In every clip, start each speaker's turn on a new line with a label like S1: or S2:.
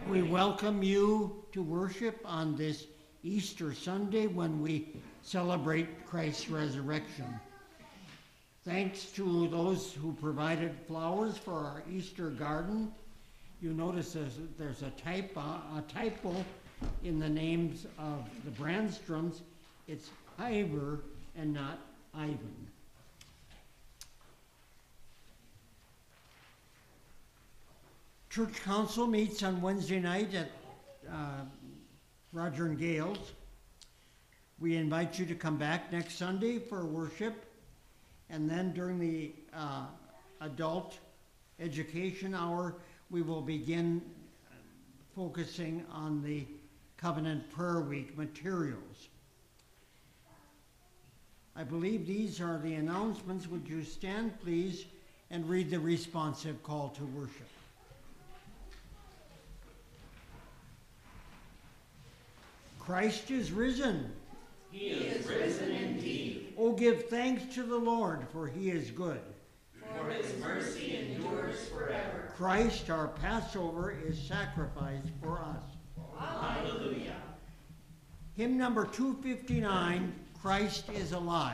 S1: We welcome you to worship on this Easter Sunday when we celebrate Christ's resurrection. Thanks to those who provided flowers for our Easter garden. You notice there's a typo in the names of the Brandstroms. It's Iver and not Ivan. Church Council meets on Wednesday night at Roger and Gale's. We invite you to come back next Sunday for worship, and then during the adult education hour, we will begin focusing on the Covenant Prayer Week materials. I believe these are the announcements. Would you stand, please, and read the responsive call to worship? Christ is risen.
S2: He is risen indeed.
S1: Oh, give thanks to the Lord, for he is good.
S2: For his mercy endures forever.
S1: Christ, our Passover, is sacrificed for us.
S2: Hallelujah.
S1: Hymn number 259, Christ is alive.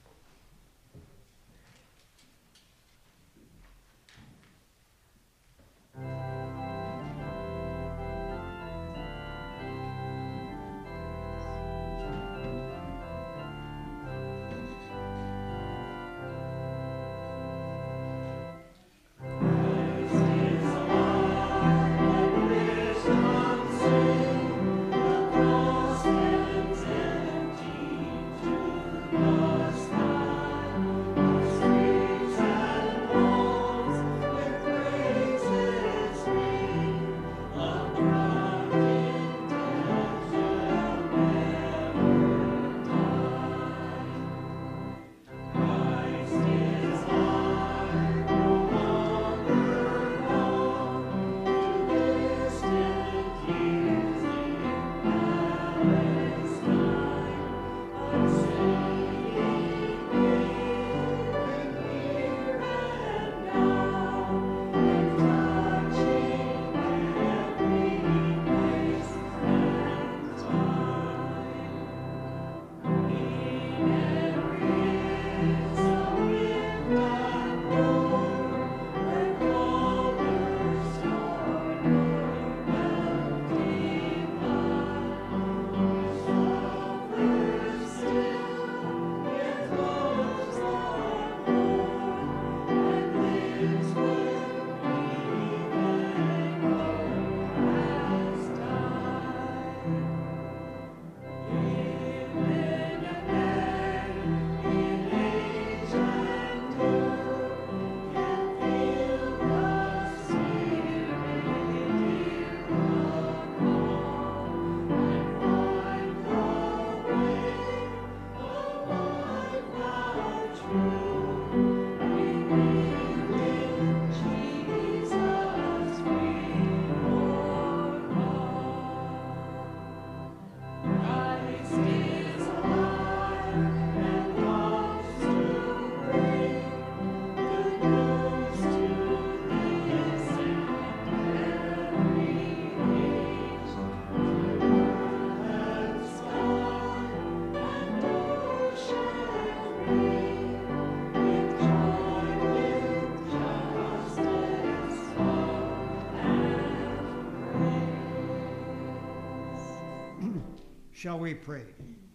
S1: Shall we pray?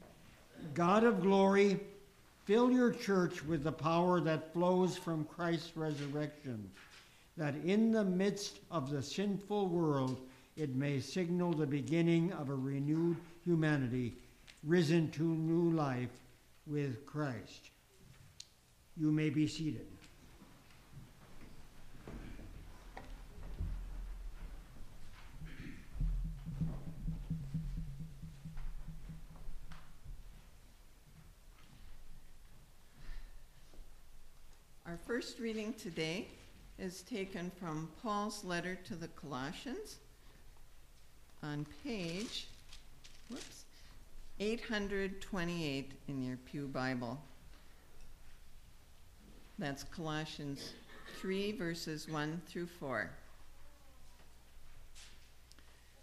S1: God of glory, fill your church with the power that flows from Christ's resurrection, that in the midst of the sinful world it may signal the beginning of a renewed humanity, risen to new life with Christ. You may be seated.
S3: Our first reading today is taken from Paul's letter to the Colossians on page 828 in your Pew Bible. That's Colossians 3, verses 1 through 4.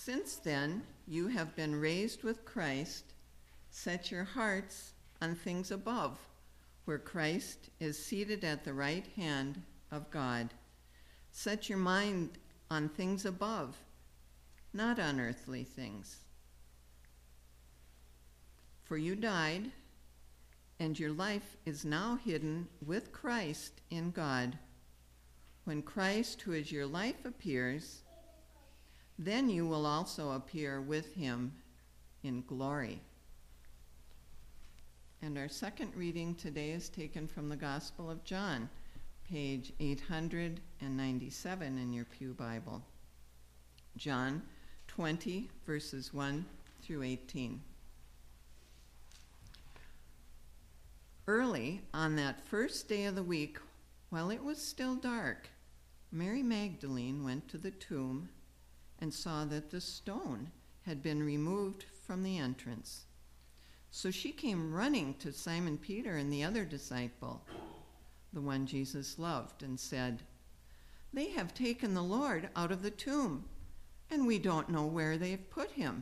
S3: Since then, you have been raised with Christ. Set your hearts on things above, where Christ is seated at the right hand of God. Set your mind on things above, not on earthly things. For you died, and your life is now hidden with Christ in God. When Christ, who is your life, appears, then you will also appear with him in glory. And our second reading today is taken from the Gospel of John, page 897 in your Pew Bible. John 20, verses 1 through 18. Early on that first day of the week, while it was still dark, Mary Magdalene went to the tomb and saw that the stone had been removed from the entrance. So she came running to Simon Peter and the other disciple, the one Jesus loved, and said, "They have taken the Lord out of the tomb, and we don't know where they've put him."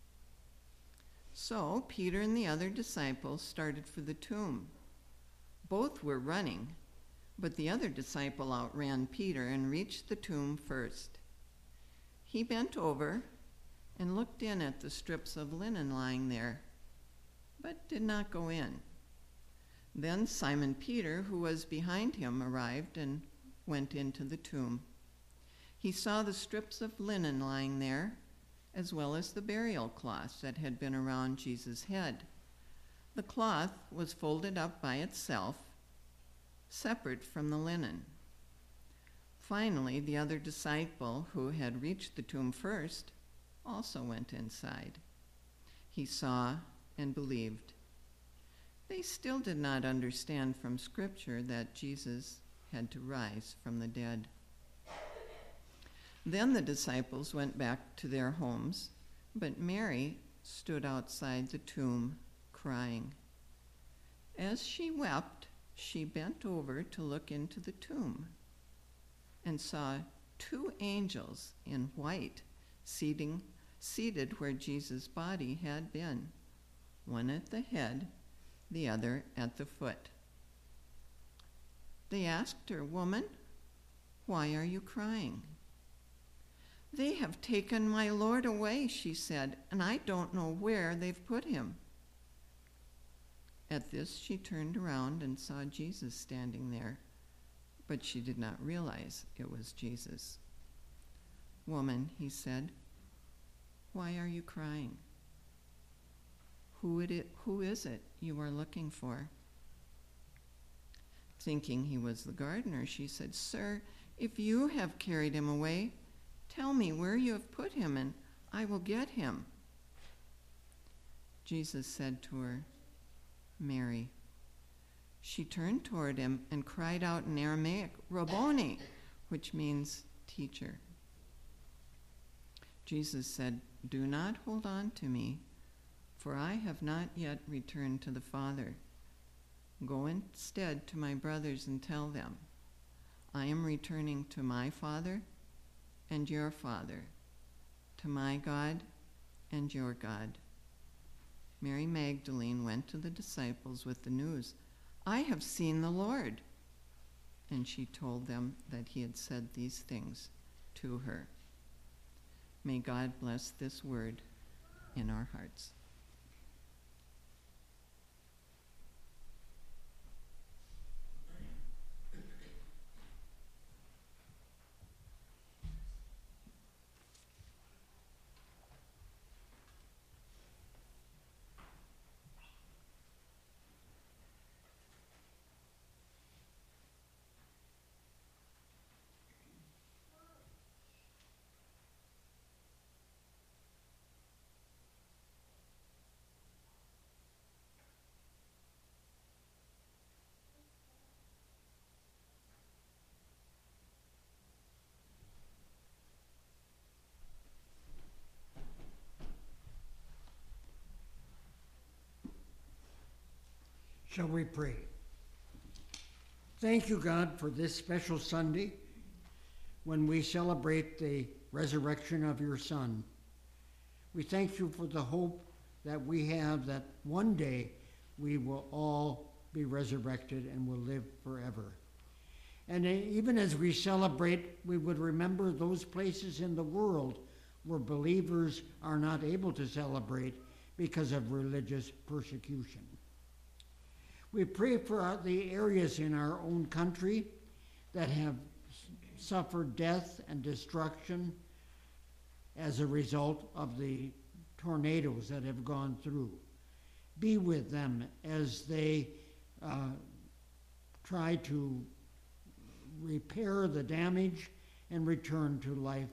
S3: So Peter and the other disciple started for the tomb. Both were running, but the other disciple outran Peter and reached the tomb first. He bent over and looked in at the strips of linen lying there, but did not go in. Then Simon Peter, who was behind him, arrived and went into the tomb. He saw the strips of linen lying there, as well as the burial cloth that had been around Jesus' head. The cloth was folded up by itself, separate from the linen. Finally, the other disciple, who had reached the tomb first, also went inside. He saw and believed. They still did not understand from Scripture that Jesus had to rise from the dead. Then the disciples went back to their homes, but Mary stood outside the tomb crying. As she wept, she bent over to look into the tomb and saw two angels in white seated where Jesus' body had been, one at the head, the other at the foot. They asked her, "Woman, why are you crying?" "They have taken my Lord away," she said, "and I don't know where they've put him." At this, she turned around and saw Jesus standing there, but she did not realize it was Jesus. "Woman," he said, "why are you crying? Who is it you are looking for?" Thinking he was the gardener, she said, "Sir, if you have carried him away, tell me where you have put him, and I will get him." Jesus said to her, "Mary." She turned toward him and cried out in Aramaic, "Rabboni," which means teacher. Jesus said, "Do not hold on to me, for I have not yet returned to the Father. Go instead to my brothers and tell them, I am returning to my Father and your Father, to my God and your God." Mary Magdalene went to the disciples with the news, "I have seen the Lord." And she told them that he had said these things to her. May God bless this word in our hearts.
S1: Shall we pray? Thank you, God, for this special Sunday when we celebrate the resurrection of your Son. We thank you for the hope that we have that one day we will all be resurrected and will live forever. And even as we celebrate, we would remember those places in the world where believers are not able to celebrate because of religious persecution. We pray for the areas in our own country that have suffered death and destruction as a result of the tornadoes that have gone through. Be with them as they try to repair the damage and return to life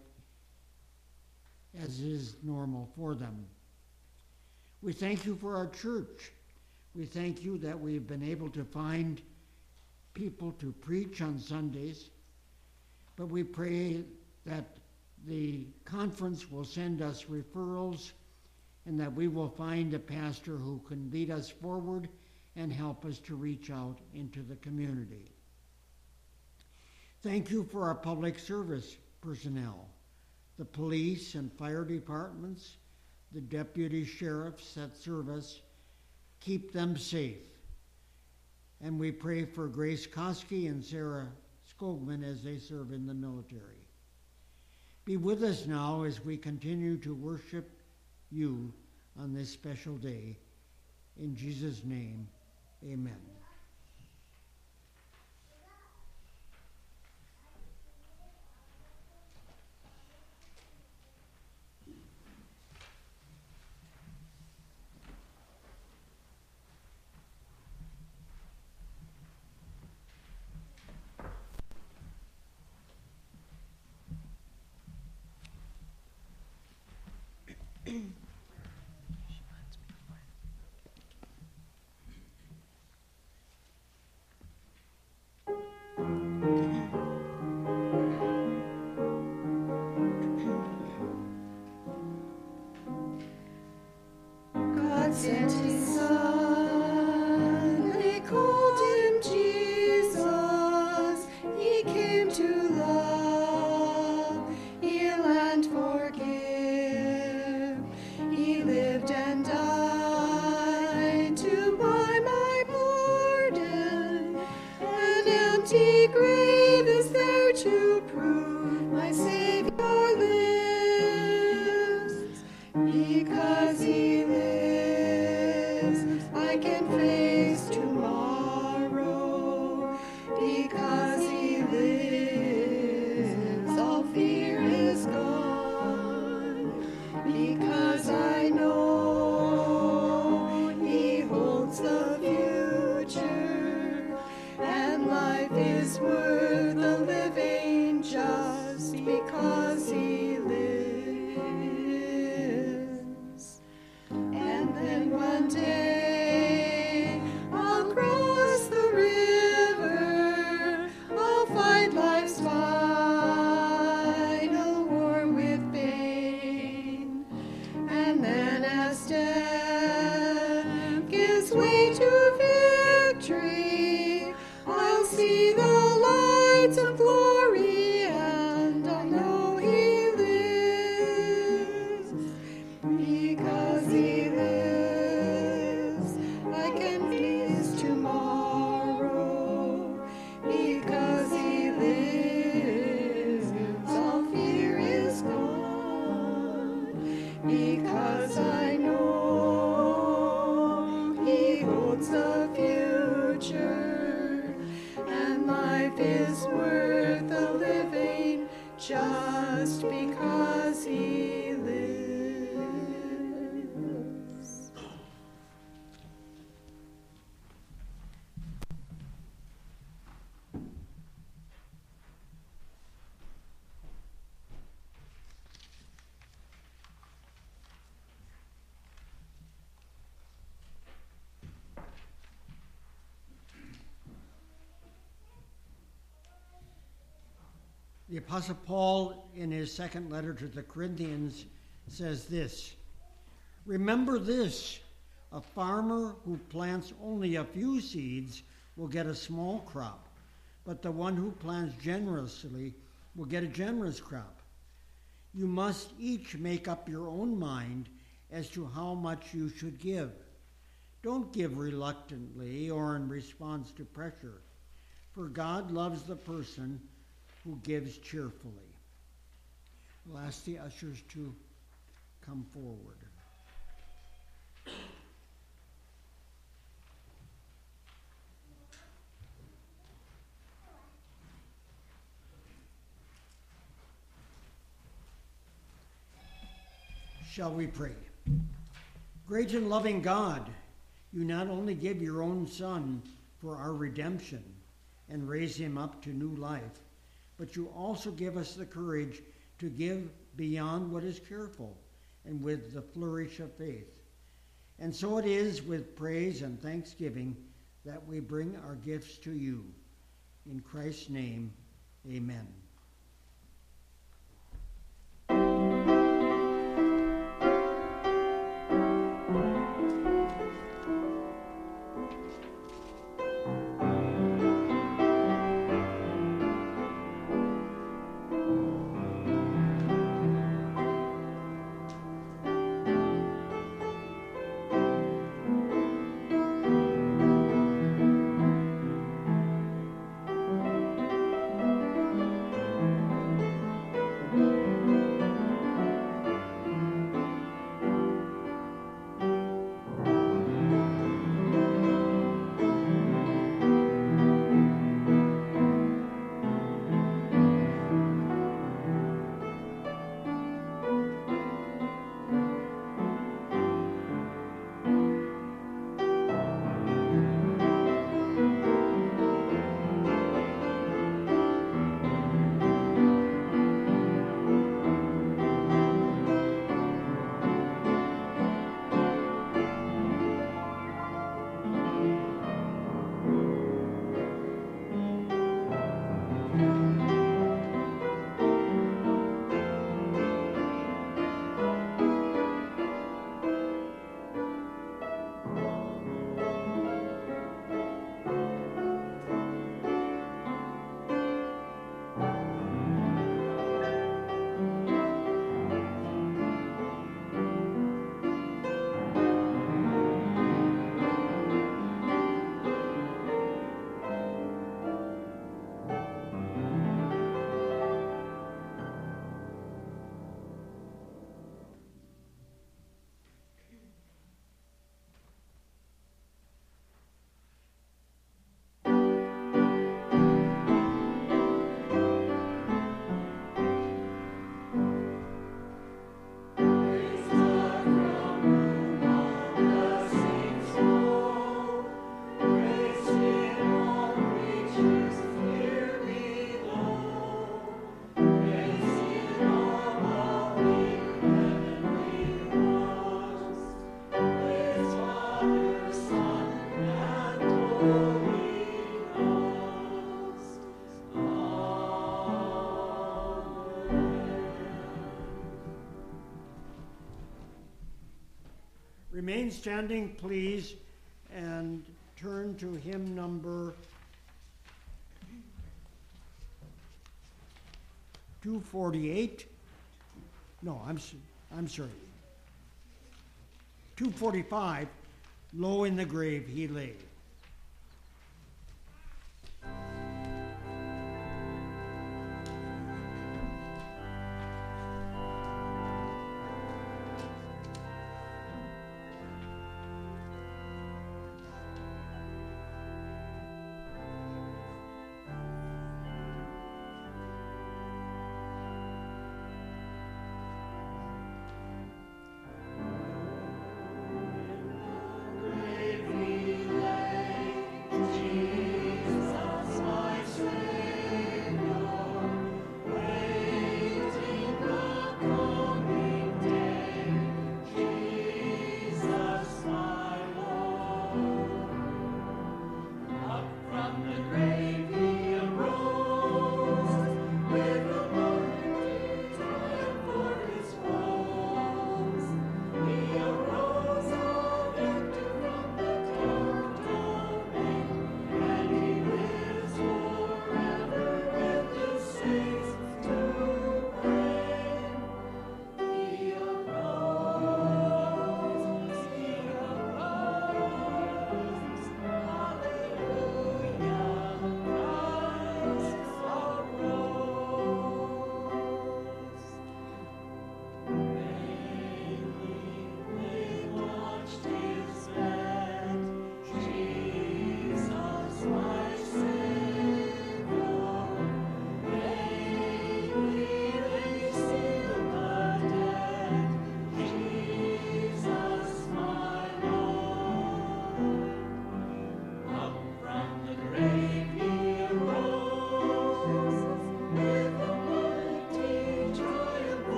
S1: as is normal for them. We thank you for our church. We thank you that we've been able to find people to preach on Sundays, but we pray that the conference will send us referrals and that we will find a pastor who can lead us forward and help us to reach out into the community. Thank you for our public service personnel, the police and fire departments, the deputy sheriffs that serve us. Keep them safe. And we pray for Grace Koski and Sarah Skogman as they serve in the military. Be with us now as we continue to worship you on this special day. In Jesus' name, amen.
S4: Sent his son, they called him Jesus. He came to love, heal and forgive. He lived and died to buy my pardon. An empty grave is there to prove my Savior lives. Because he lives, I can face tomorrow. Because he lives, all fear is gone. Because I know he holds the future, and life is worth the living just because he lives. And then one day I'll cross the river, I'll fight life's final war with pain. And then as death gives way to victory, I'll see the lights of glory, and I know he lives. Because he lives, I can face tomorrow. Because he lives, all fear is gone. Because I know he holds the future, and life is worth the living just because he lives.
S1: The Apostle Paul, in his second letter to the Corinthians, says this: "Remember this, a farmer who plants only a few seeds will get a small crop, but the one who plants generously will get a generous crop. You must each make up your own mind as to how much you should give. Don't give reluctantly or in response to pressure, for God loves the person who gives cheerfully. I'll ask the ushers to come forward. Shall we pray? Great and loving God, you not only give your own Son for our redemption and raise him up to new life, but you also give us the courage to give beyond what is careful and with the flourish of faith. And so it is with praise and thanksgiving that we bring our gifts to you. In Christ's name, amen. Remain standing, please, and turn to hymn number 248. No, I'm sorry. 245, Low in the Grave He Lay.
S2: Grave he lay.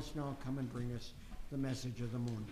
S1: host now come and bring us the message of the morning.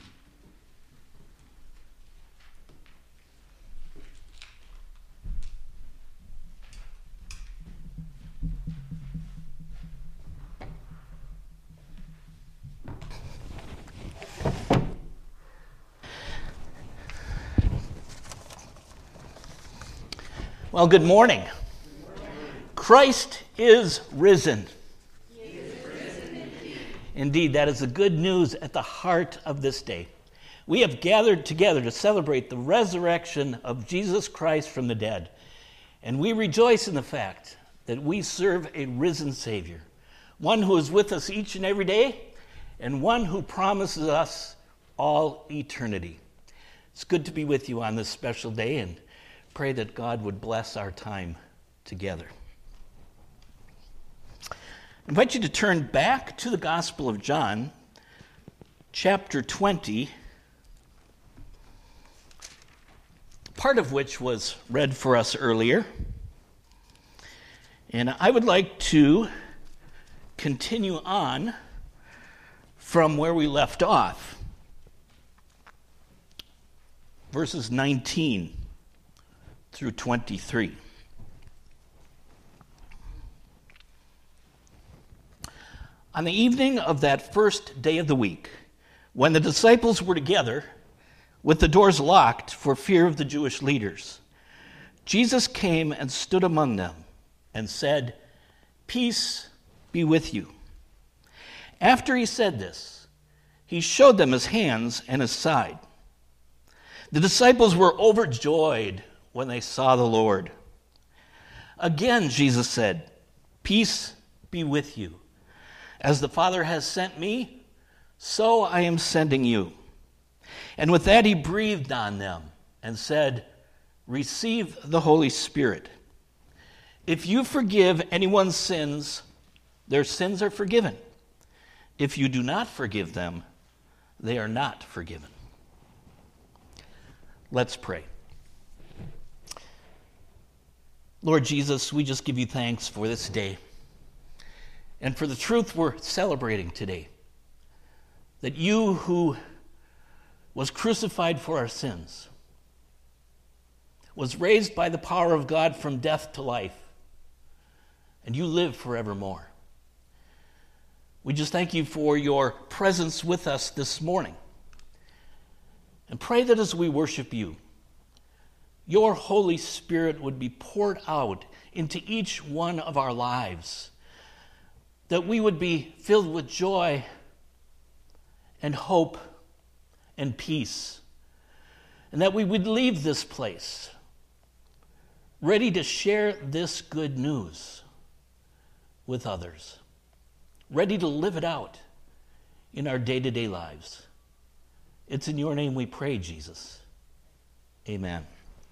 S5: Well, good morning. Christ is risen.
S2: He is risen indeed.
S5: Indeed, that is the good news at the heart of this day. We have gathered together to celebrate the resurrection of Jesus Christ from the dead. And we rejoice in the fact that we serve a risen Savior, one who is with us each and every day, and one who promises us all eternity. It's good to be with you on this special day, and pray that God would bless our time together. I invite you to turn back to the Gospel of John, chapter 20, part of which was read for us earlier. And I would like to continue on from where we left off, verses 19 through 23. On the evening of that first day of the week, when the disciples were together with the doors locked for fear of the Jewish leaders, Jesus came and stood among them and said, "Peace be with you." After he said this, he showed them his hands and his side. The disciples were overjoyed when they saw the Lord. Again, Jesus said, "Peace be with you. As the Father has sent me, so I am sending you." And with that he breathed on them and said, "Receive the Holy Spirit. If you forgive anyone's sins, their sins are forgiven. If you do not forgive them, they are not forgiven." Let's pray. Lord Jesus, we just give you thanks for this day and for the truth we're celebrating today, that you who was crucified for our sins, was raised by the power of God from death to life, and you live forevermore. We just thank you for your presence with us this morning, and pray that as we worship you, your Holy Spirit would be poured out into each one of our lives, that we would be filled with joy and hope and peace, and that we would leave this place ready to share this good news with others, ready to live it out in our day-to-day lives. It's in your name we pray, Jesus. Amen.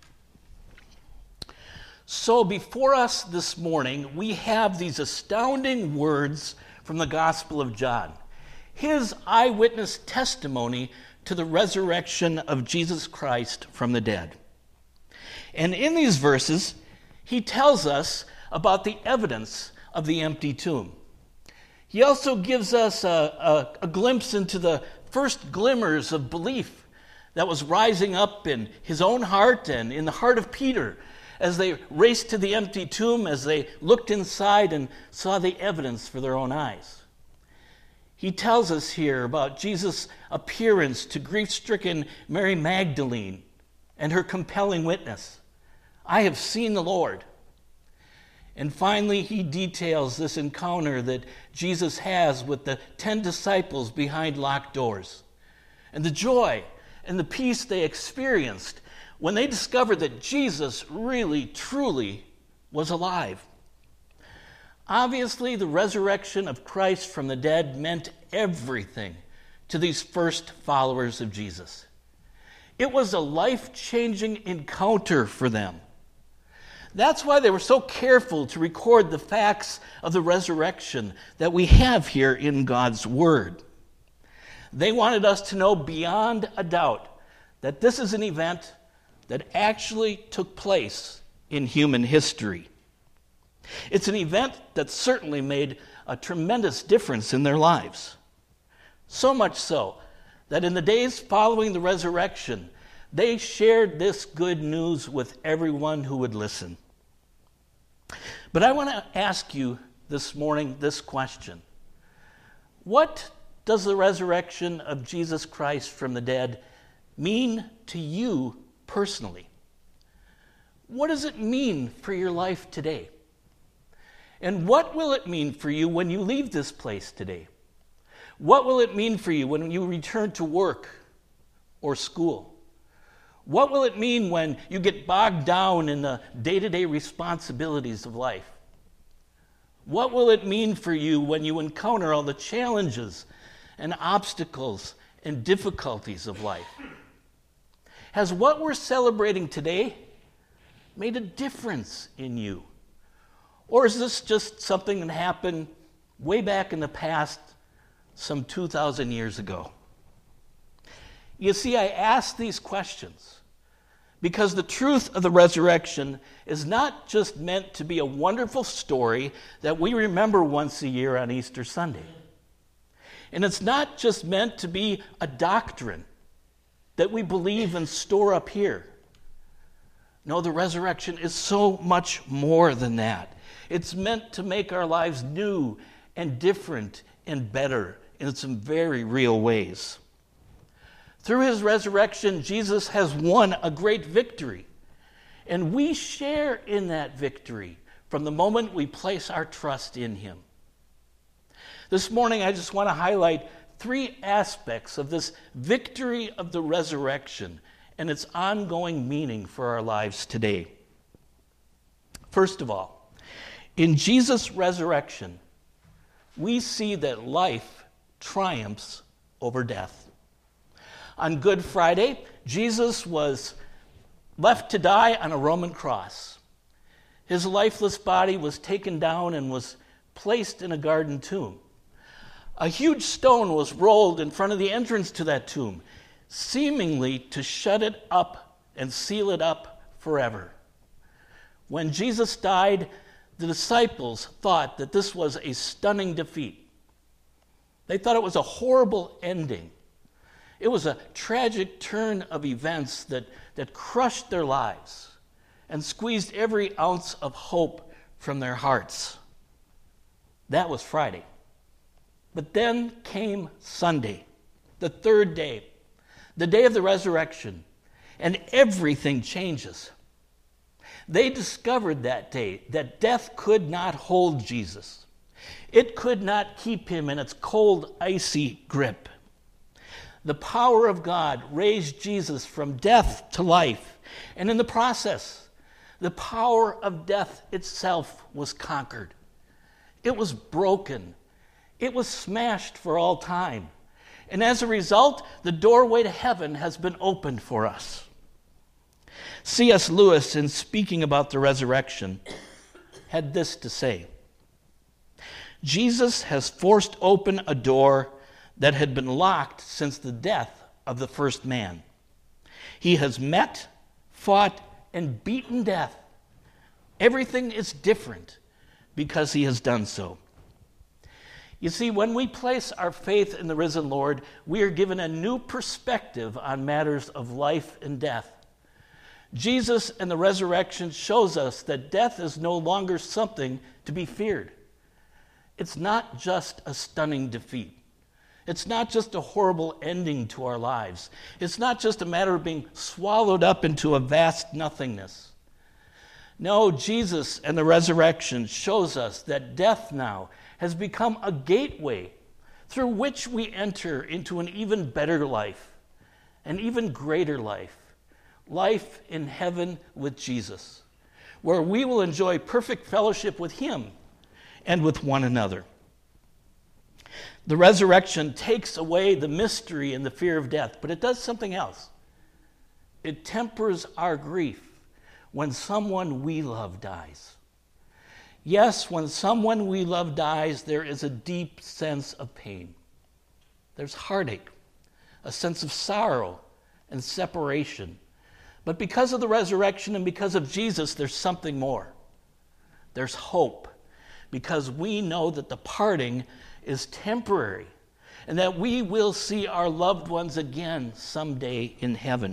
S5: So before us this morning, we have these astounding words from the Gospel of John, his eyewitness testimony to the resurrection of Jesus Christ from the dead. And in these verses, he tells us about the evidence of the empty tomb. He also gives us a glimpse into the first glimmers of belief that was rising up in his own heart and in the heart of Peter, as they raced to the empty tomb, as they looked inside and saw the evidence for their own eyes. He tells us here about Jesus' appearance to grief-stricken Mary Magdalene and her compelling witness, "I have seen the Lord." And finally, he details this encounter that Jesus has with the 10 disciples behind locked doors, and the joy and the peace they experienced when they discovered that Jesus really, truly was alive. Obviously, the resurrection of Christ from the dead meant everything to these first followers of Jesus. It was a life-changing encounter for them. That's why they were so careful to record the facts of the resurrection that we have here in God's Word. They wanted us to know beyond a doubt that this is an event that actually took place in human history. It's an event that certainly made a tremendous difference in their lives. So much so that in the days following the resurrection, they shared this good news with everyone who would listen. But I want to ask you this morning this question. What does the resurrection of Jesus Christ from the dead mean to you personally? What does it mean for your life today? And what will it mean for you when you leave this place today? What will it mean for you when you return to work or school? What will it mean when you get bogged down in the day-to-day responsibilities of life? What will it mean for you when you encounter all the challenges and obstacles and difficulties of life? Has what we're celebrating today made a difference in you? Or is this just something that happened way back in the past, some 2,000 years ago? You see, I ask these questions because the truth of the resurrection is not just meant to be a wonderful story that we remember once a year on Easter Sunday. And it's not just meant to be a doctrine that we believe and store up here. No, the resurrection is so much more than that. It's meant to make our lives new and different and better in some very real ways. Through his resurrection, Jesus has won a great victory, and we share in that victory from the moment we place our trust in him. This morning, I just want to highlight 3 aspects of this victory of the resurrection and its ongoing meaning for our lives today. First of all, in Jesus' resurrection, we see that life triumphs over death. On Good Friday, Jesus was left to die on a Roman cross. His lifeless body was taken down and was placed in a garden tomb. A huge stone was rolled in front of the entrance to that tomb, seemingly to shut it up and seal it up forever. When Jesus died, the disciples thought that this was a stunning defeat. They thought it was a horrible ending. It was a tragic turn of events that crushed their lives and squeezed every ounce of hope from their hearts. That was Friday. But then came Sunday, the 3rd day, the day of the resurrection, and everything changes. They discovered that day that death could not hold Jesus. It could not keep him in its cold, icy grip. The power of God raised Jesus from death to life, and in the process, the power of death itself was conquered. It was broken. It was smashed for all time. And as a result, the doorway to heaven has been opened for us. C.S. Lewis, in speaking about the resurrection, had this to say: Jesus has forced open a door that had been locked since the death of the first man. He has met, fought, and beaten death. Everything is different because he has done so. You see, when we place our faith in the risen Lord, we are given a new perspective on matters of life and death. Jesus and the resurrection shows us that death is no longer something to be feared. It's not just a stunning defeat. It's not just a horrible ending to our lives. It's not just a matter of being swallowed up into a vast nothingness. No, Jesus and the resurrection shows us that death now has become a gateway through which we enter into an even better life, an even greater life, life in heaven with Jesus, where we will enjoy perfect fellowship with him and with one another. The resurrection takes away the mystery and the fear of death, but it does something else. It tempers our grief when someone we love dies. Yes, when someone we love dies, there is a deep sense of pain. There's heartache, a sense of sorrow and separation. But because of the resurrection and because of Jesus, there's something more. There's hope, because we know that the parting is temporary, and that we will see our loved ones again someday in heaven.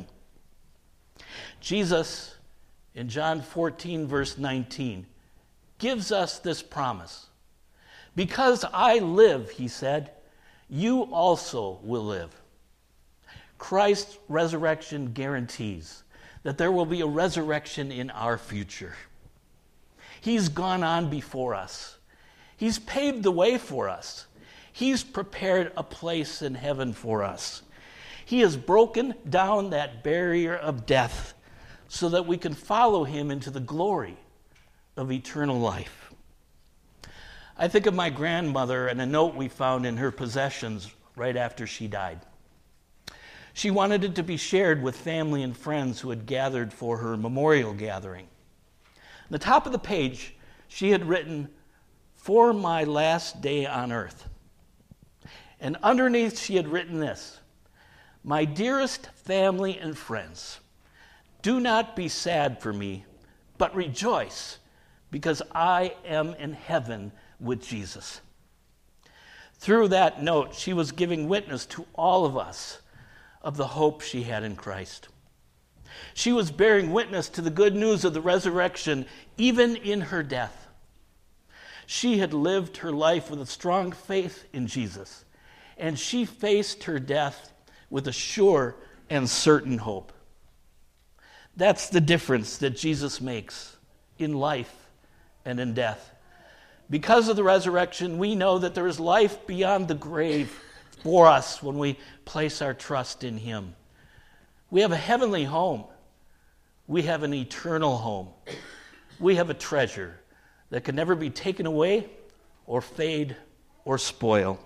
S5: Jesus, in John 14, verse 19, gives us this promise. Because I live, he said, you also will live. Christ's resurrection guarantees that there will be a resurrection in our future. He's gone on before us. He's paved the way for us. He's prepared a place in heaven for us. He has broken down that barrier of death so that we can follow him into the glory of eternal life. I think of my grandmother and a note we found in her possessions right after she died. She wanted it to be shared with family and friends who had gathered for her memorial gathering. On the top of the page, she had written, "For my last day on earth." And underneath she had written this, "My dearest family and friends, do not be sad for me, but rejoice, because I am in heaven with Jesus." Through that note, she was giving witness to all of us of the hope she had in Christ. She was bearing witness to the good news of the resurrection, even in her death. She had lived her life with a strong faith in Jesus, and she faced her death with a sure and certain hope. That's the difference that Jesus makes in life and in death. Because of the resurrection, we know that there is life beyond the grave for us when we place our trust in him. We have a heavenly home. We have an eternal home. We have a treasure that can never be taken away or fade or spoil.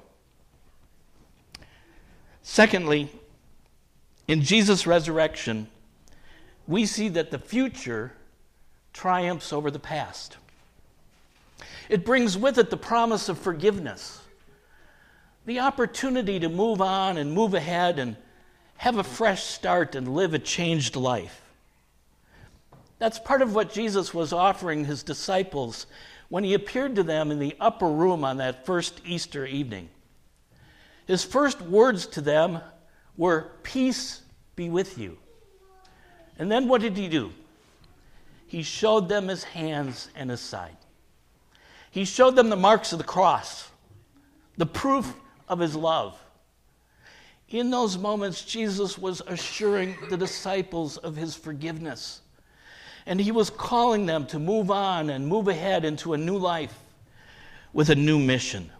S5: Secondly, in Jesus' resurrection, we see that the future triumphs over the past. It brings with it the promise of forgiveness, the opportunity to move on and move ahead and have a fresh start and live a changed life. That's part of what Jesus was offering his disciples when he appeared to them in the upper room on that first Easter evening. His first words to them were, "Peace be with you." And then what did he do? He showed them his hands and his side. He showed them the marks of the cross, the proof of his love. In those moments, Jesus was assuring the disciples of his forgiveness. And he was calling them to move on and move ahead into a new life with a new mission.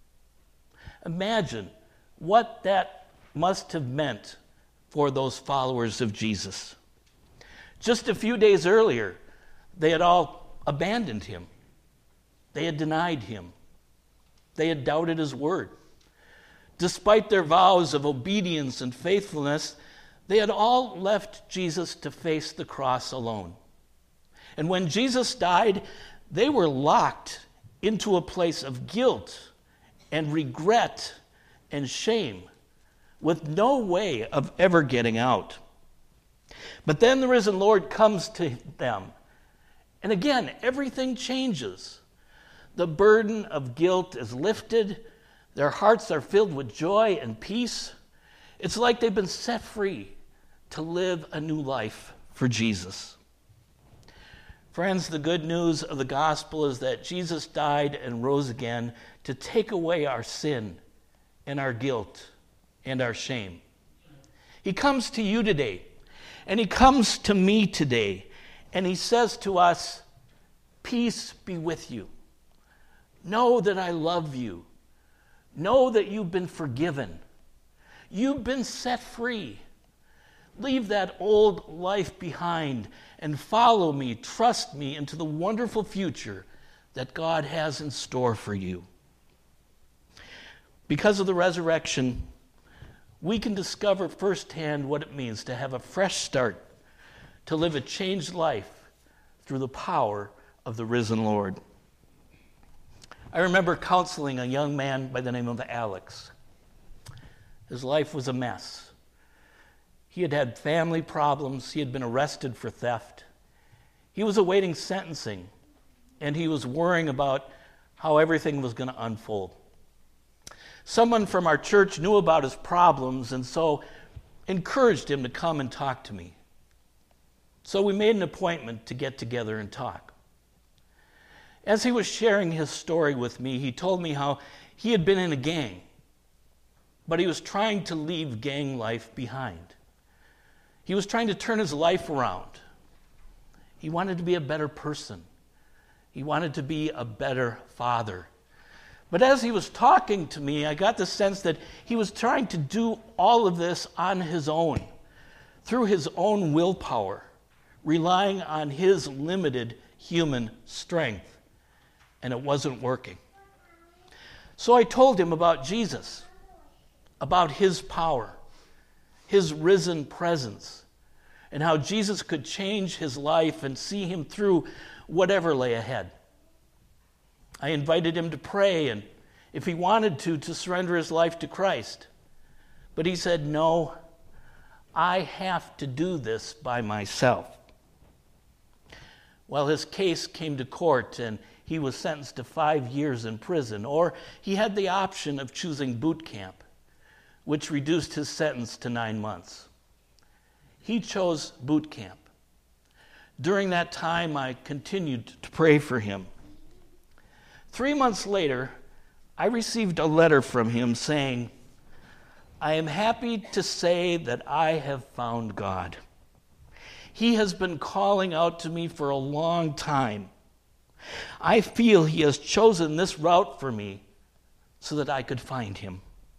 S5: Imagine what that must have meant for those followers of Jesus. Just a few days earlier, they had all abandoned him. They had denied him. They had doubted his word. Despite their vows of obedience and faithfulness, they had all left Jesus to face the cross alone. And when Jesus died, they were locked into a place of guilt and regret and shame with no way of ever getting out. But then the risen Lord comes to them. And again, everything changes. The burden of guilt is lifted. Their hearts are filled with joy and peace. It's like they've been set free to live a new life for Jesus. Friends, the good news of the gospel is that Jesus died and rose again to take away our sin and our guilt and our shame. He comes to you today, and he comes to me today, and he says to us, "Peace be with you. Know that I love you. Know that you've been forgiven. You've been set free. Leave that old life behind and follow me, trust me into the wonderful future that God has in store for you." Because of the resurrection, we can discover firsthand what it means to have a fresh start, to live a changed life through the power of the risen Lord. I remember counseling a young man by the name of Alex. His life was a mess. He had had family problems. He had been arrested for theft. He was awaiting sentencing, and he was worrying about how everything was going to unfold. Someone from our church knew about his problems and so encouraged him to come and talk to me. So we made an appointment to get together and talk. As he was sharing his story with me, he told me how he had been in a gang, but he was trying to leave gang life behind. He was trying to turn his life around. He wanted to be a better person. He wanted to be a better father. But as he was talking to me, I got the sense that he was trying to do all of this on his own, through his own willpower, relying on his limited human strength. And it wasn't working. So I told him about Jesus, about his power, his risen presence, and how Jesus could change his life and see him through whatever lay ahead. I invited him to pray and, if he wanted to surrender his life to Christ. But he said, no, I have to do this by myself. Well, his case came to court and he was sentenced to 5 years in prison, or he had the option of choosing boot camp, which reduced his sentence to 9 months. He chose boot camp. During that time, I continued to pray for him. 3 months later, I received a letter from him saying, I am happy to say that I have found God. He has been calling out to me for a long time. I feel he has chosen this route for me so that I could find him.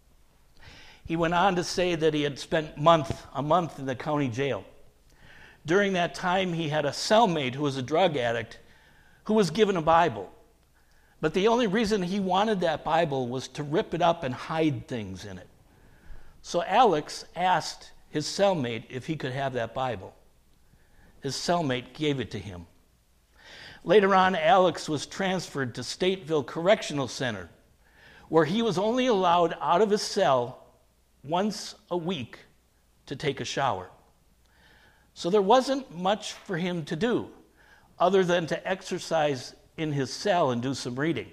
S5: He went on to say that he had spent a month in the county jail. During that time, he had a cellmate who was a drug addict who was given a Bible. But the only reason he wanted that Bible was to rip it up and hide things in it. So Alex asked his cellmate if he could have that Bible. His cellmate gave it to him. Later on, Alex was transferred to Stateville Correctional Center, where he was only allowed out of his cell once a week to take a shower. So there wasn't much for him to do other than to exercise in his cell and do some reading.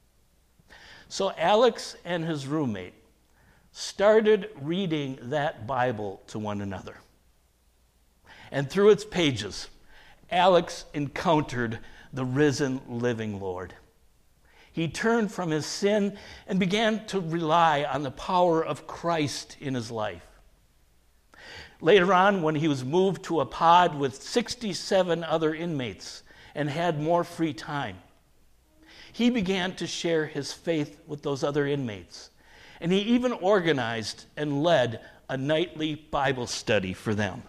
S5: So Alex and his roommate started reading that Bible to one another. And through its pages, Alex encountered the risen, living Lord. He turned from his sin and began to rely on the power of Christ in his life. Later on, when he was moved to a pod with 67 other inmates and had more free time, he began to share his faith with those other inmates. And he even organized and led a nightly Bible study for them.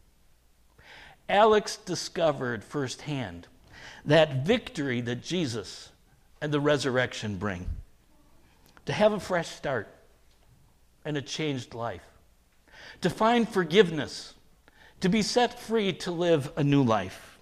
S5: Alex discovered firsthand that victory that Jesus and the resurrection bring. To have a fresh start and a changed life. To find forgiveness. To be set free to live a new life.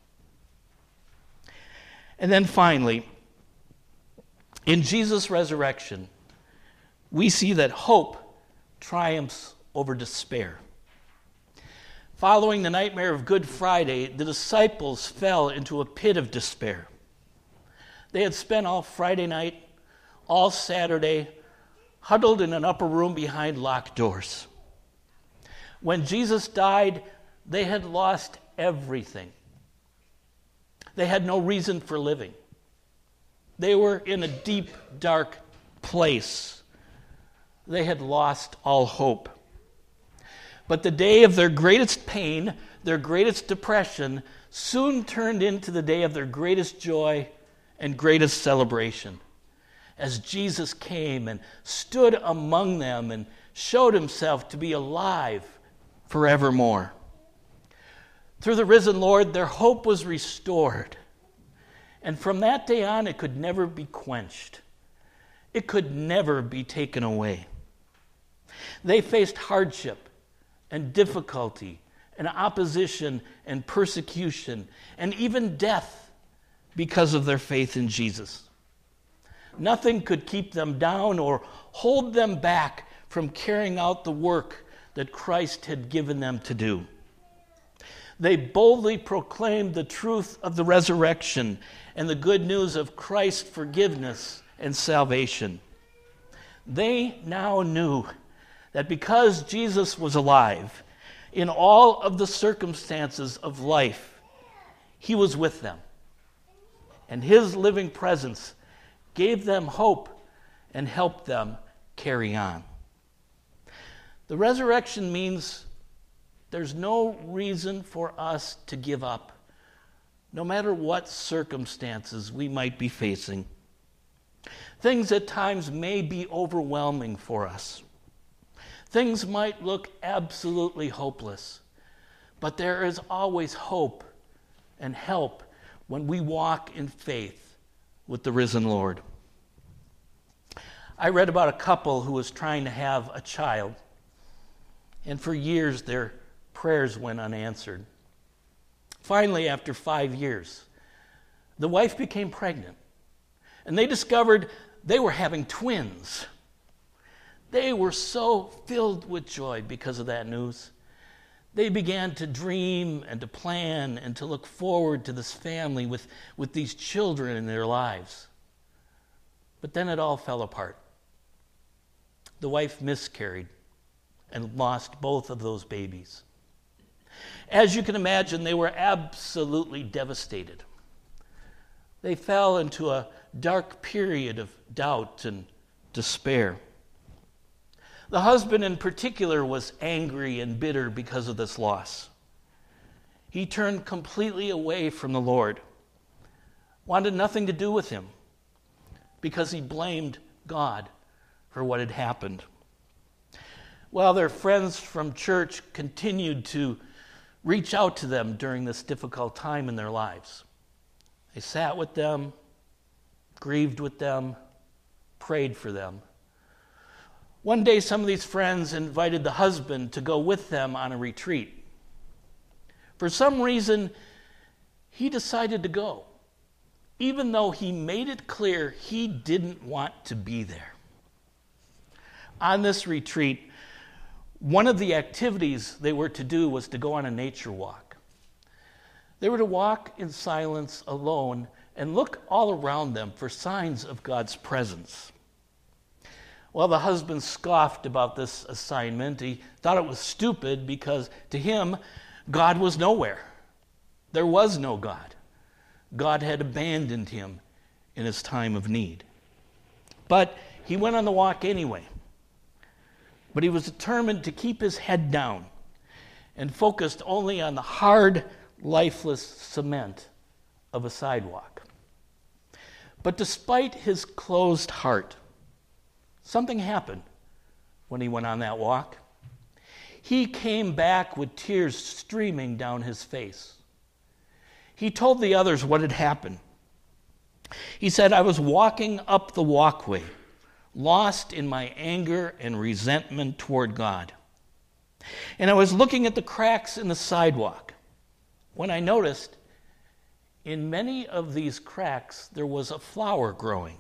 S5: And then finally, in Jesus' resurrection, we see that hope triumphs over despair. Following the nightmare of Good Friday, the disciples fell into a pit of despair. They had spent all Friday night, all Saturday, huddled in an upper room behind locked doors. When Jesus died, they had lost everything. They had no reason for living. They were in a deep, dark place. They had lost all hope. But the day of their greatest pain, their greatest depression, soon turned into the day of their greatest joy and greatest celebration, as Jesus came and stood among them and showed himself to be alive forevermore. Through the risen Lord, their hope was restored. And from that day on, it could never be quenched. It could never be taken away. They faced hardship and difficulty and opposition and persecution and even death because of their faith in Jesus. Nothing could keep them down or hold them back from carrying out the work that Christ had given them to do. They boldly proclaimed the truth of the resurrection and the good news of Christ's forgiveness and salvation. They now knew that because Jesus was alive, in all of the circumstances of life, he was with them. And his living presence gave them hope and helped them carry on. The resurrection means there's no reason for us to give up, no matter what circumstances we might be facing. Things at times may be overwhelming for us. Things might look absolutely hopeless, but there is always hope and help when we walk in faith with the risen Lord. I read about a couple who was trying to have a child, and for years their prayers went unanswered. Finally, after 5 years, the wife became pregnant, and they discovered they were having twins. They were so filled with joy because of that news. They began to dream and to plan and to look forward to this family with these children in their lives. But then it all fell apart. The wife miscarried and lost both of those babies. As you can imagine, they were absolutely devastated. They fell into a dark period of doubt and despair. The husband in particular was angry and bitter because of this loss. He turned completely away from the Lord, wanted nothing to do with him because he blamed God for what had happened. While their friends from church continued to reach out to them during this difficult time in their lives. They sat with them, grieved with them, prayed for them. One day, some of these friends invited the husband to go with them on a retreat. For some reason, he decided to go, even though he made it clear he didn't want to be there. On this retreat, one of the activities they were to do was to go on a nature walk. They were to walk in silence alone and look all around them for signs of God's presence. Well, the husband scoffed about this assignment. He thought it was stupid because to him, God was nowhere. There was no God. God had abandoned him in his time of need. But he went on the walk anyway. But he was determined to keep his head down and focused only on the hard, lifeless cement of a sidewalk. But despite his closed heart, something happened when he went on that walk. He came back with tears streaming down his face. He told the others what had happened. He said, "I was walking up the walkway, lost in my anger and resentment toward God. And I was looking at the cracks in the sidewalk when I noticed in many of these cracks there was a flower growing.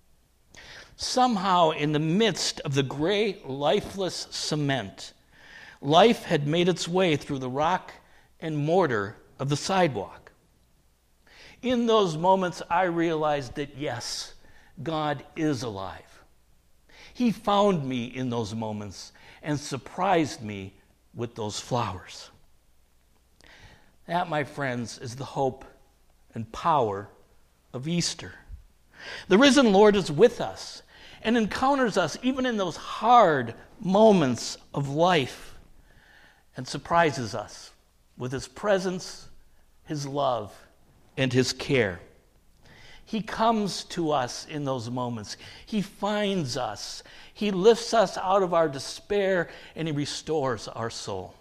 S5: Somehow, in the midst of the gray, lifeless cement, life had made its way through the rock and mortar of the sidewalk. In those moments, I realized that, yes, God is alive. He found me in those moments and surprised me with those flowers." That, my friends, is the hope and power of Easter. The risen Lord is with us and encounters us even in those hard moments of life and surprises us with his presence, his love, and his care. He comes to us in those moments. He finds us. He lifts us out of our despair and he restores our soul.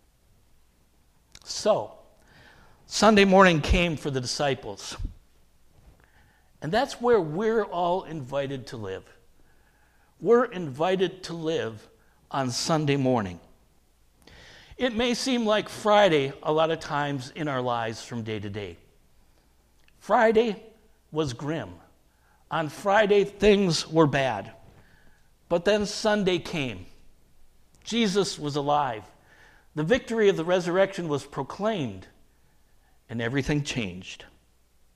S5: So, Sunday morning came for the disciples. And that's where we're all invited to live. We're invited to live on Sunday morning. It may seem like Friday a lot of times in our lives from day to day. Friday was grim. On Friday, things were bad. But then Sunday came. Jesus was alive. The victory of the resurrection was proclaimed, and everything changed.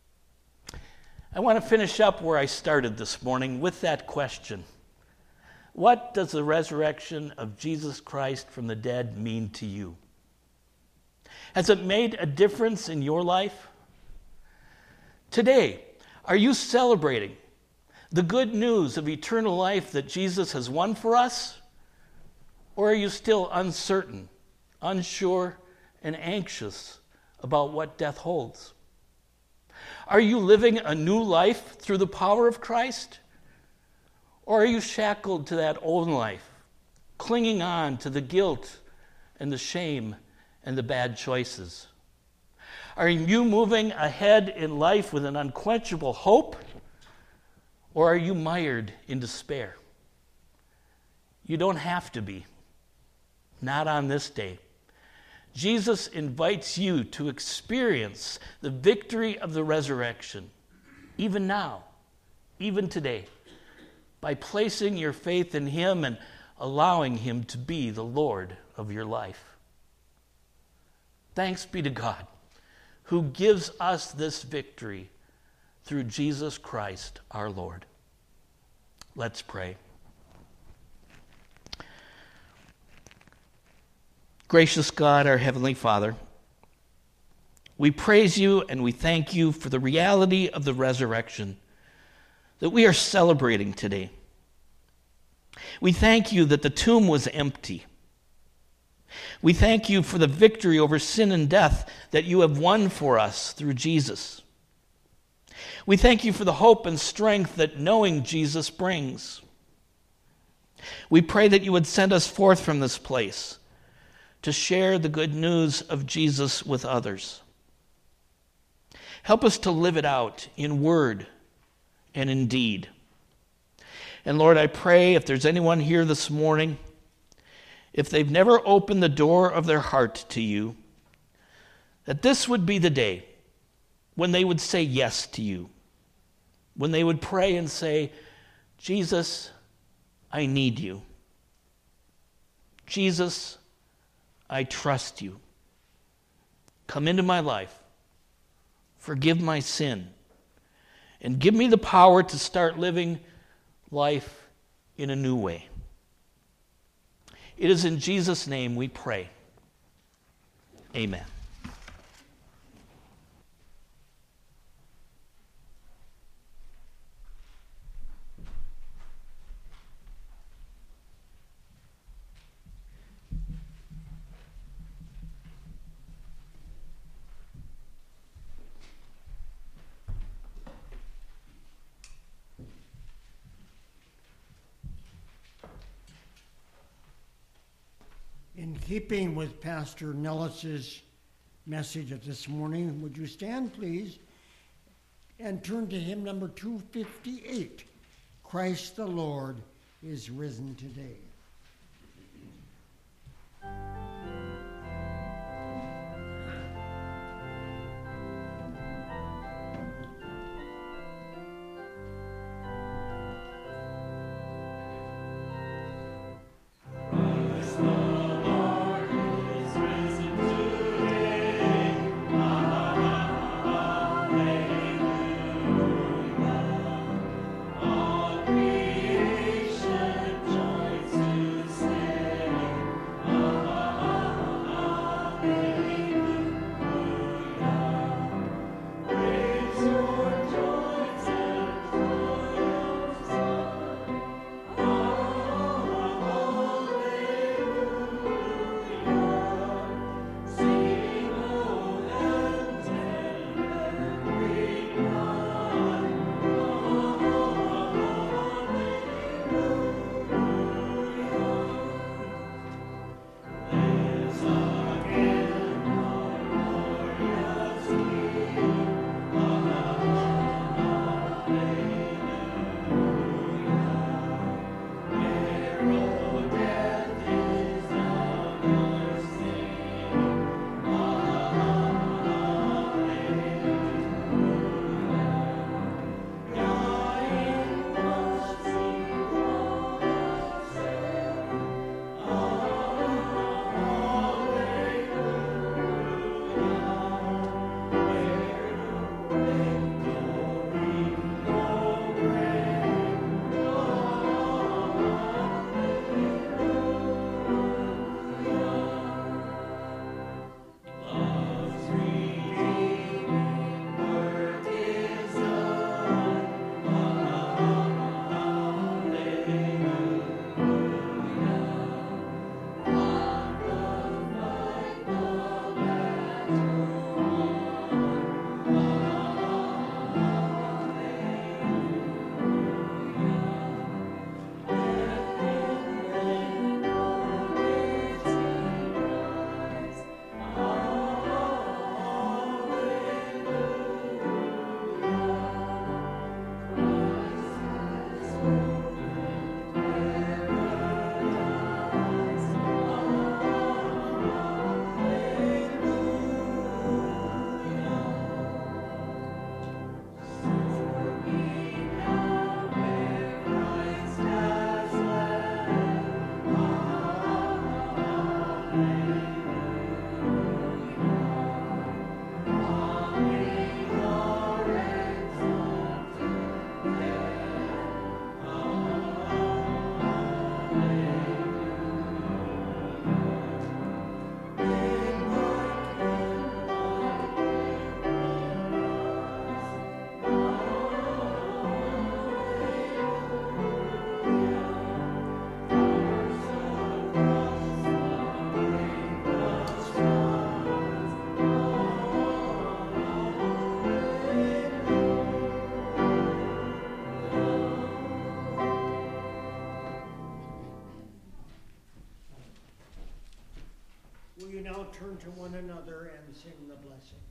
S5: I want to finish up where I started this morning with that question. What does the resurrection of Jesus Christ from the dead mean to you? Has it made a difference in your life? Today, are you celebrating the good news of eternal life that Jesus has won for us? Or are you still uncertain, unsure, and anxious about what death holds? Are you living a new life through the power of Christ? Or are you shackled to that old life, clinging on to the guilt and the shame and the bad choices? Are you moving ahead in life with an unquenchable hope? Or are you mired in despair? You don't have to be. Not on this day. Jesus invites you to experience the victory of the resurrection, even now, even today, by placing your faith in him and allowing him to be the Lord of your life. Thanks be to God, who gives us this victory through Jesus Christ our Lord. Let's pray. Gracious God, our Heavenly Father, we praise you and we thank you for the reality of the resurrection that we are celebrating today. We thank you that the tomb was empty. We thank you for the victory over sin and death that you have won for us through Jesus. We thank you for the hope and strength that knowing Jesus brings. We pray that you would send us forth from this place to share the good news of Jesus with others. Help us to live it out in word and in deed. And Lord, I pray if there's anyone here this morning, if they've never opened the door of their heart to you, that this would be the day when they would say yes to you, when they would pray and say, Jesus, I need you. Jesus, I trust you. Come into my life, forgive my sin, and give me the power to start living life in a new way. It is in Jesus' name we pray. Amen.
S1: In keeping with Pastor Nellis's message of this morning, would you stand, please, and turn to hymn number 258, Christ the Lord is risen today.
S2: Creation joins
S1: turn to one another and sing the blessing.